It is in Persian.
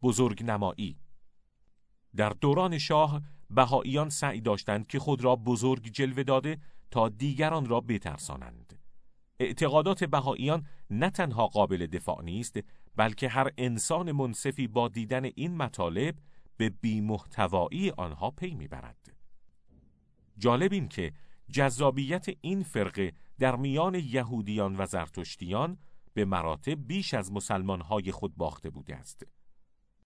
بزرگنمایی. در دوران شاه بهائیان سعی داشتند که خود را بزرگ جلوه داده تا دیگران را بترسانند. اعتقادات بهائیان نه تنها قابل دفاع نیست، بلکه هر انسان منصفی با دیدن این مطالب به بی‌محتوایی آنها پی میبرد. جالب این که جذابیت این فرقه در میان یهودیان و زرتشتیان به مراتب بیش از مسلمانهای خود باخته بوده است.